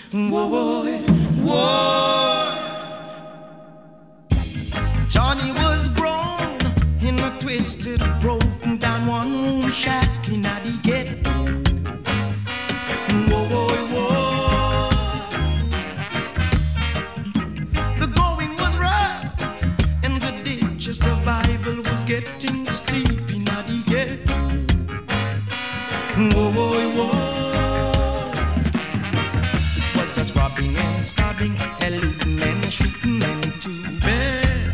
Whoa, whoa. Johnny was grown in a twisted, broken down one room shack in the ghetto. Whoa, whoa. The going was rough and the ditch of survival was getting steep in the ghetto. Whoa, whoa. It was just robbing and stabbing and looting and shooting and too bad.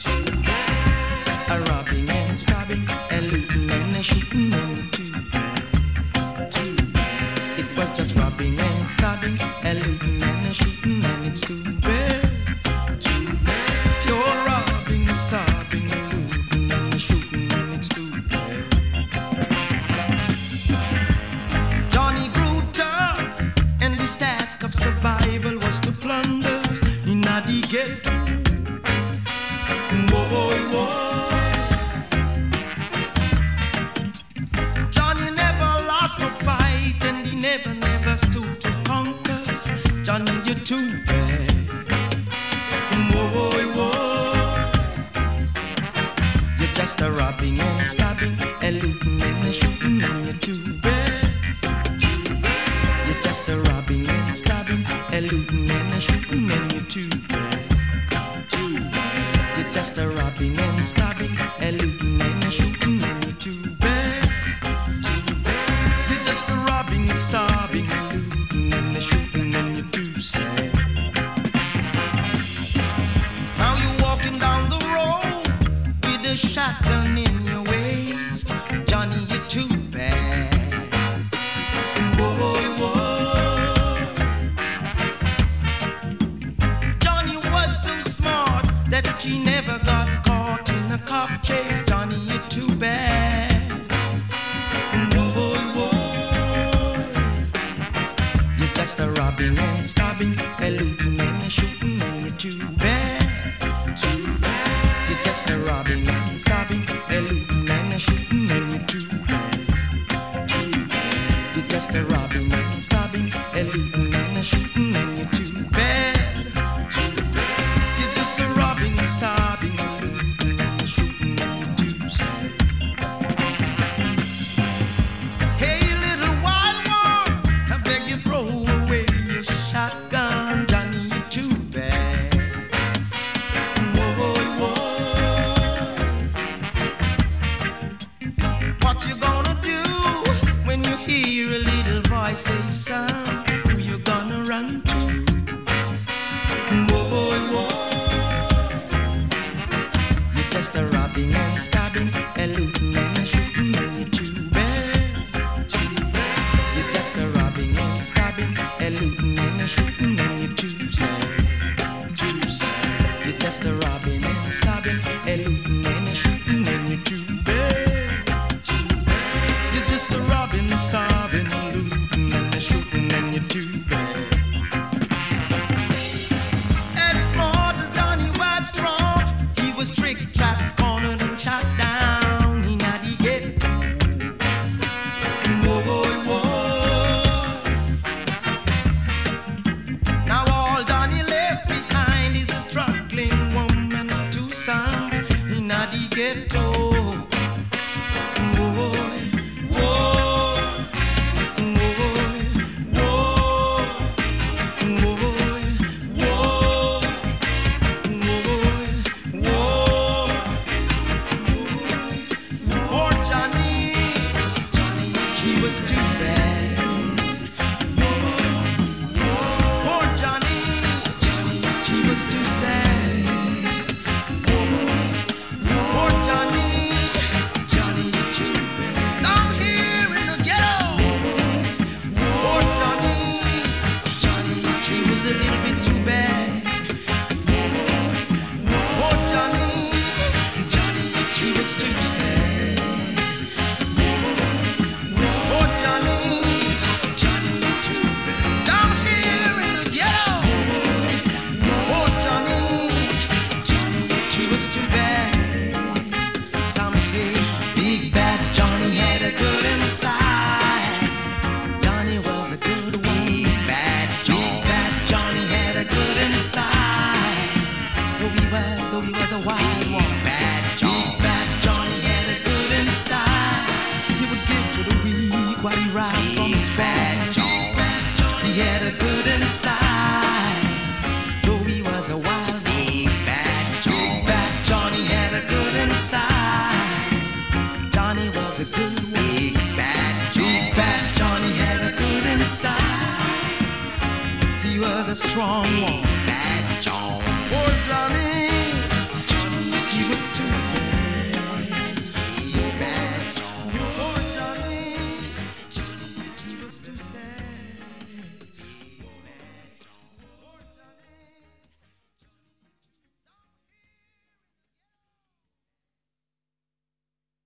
A robbing and stabbing and looting and shooting and too bad. It was just robbing and stabbing and looting and shooting and it's too bad. Pure robbing, stabbing, looting and shooting and it's too bad. Johnny grew tough and his task of survival was to plunder in the ghetto. Whoa, whoa. Johnny never lost a fight and he never stood to conquer. Johnny, you're too bad. Whoa, whoa. You're just a robbing and stabbing and looting and shooting and you're too bad. You're just a robbing and stabbing and looting and shooting and you're too bad. You're just a robbing and stabbing and looting and shooting and you're too bad. You're just a robbing, stabbing and looting and shooting and you're too sad. Now you're walking down the road with a shotgun in your waist. Johnny, you're too bad. Whoa, whoa. Johnny was so smart that he never got caught in a cop chase. Johnny, you're too bad. Whoa, whoa. You're just a robbing and stabbing and looting and shooting and you're too bad. You're just a robbing and stabbing and looting and shooting and you're too bad. You're just a robbing and stabbing and looting and shooting and you're too bad. You're just a robbing, stabbing and looting and shooting and you're too sad. Hey, little wild one, I beg you throw away your shotgun. Johnny, you're too bad. Whoa, whoa. What you gonna do when you hear a little voice say, son, who you gonna run to? Whoa, whoa. You're just a robbing and stabbing and looting and shooting and you're too bad. You're just a robbing and stabbing and looting and shooting and you're too sad. You're just a robbing and stabbing and looting and shooting and you're too bad. You're just a robbing, stabbing, looting and shooting and you're too bad. As smart as Johnny was strong, he was tricked, trapped, cornered and shot down in the ghetto. Whoa, whoa. Now bad John. He had a good inside, though he was a wild big bad John. Big bad John, he had a good inside. Johnny was a good big bad John. Big bad John, he had a good inside. He was a strong one.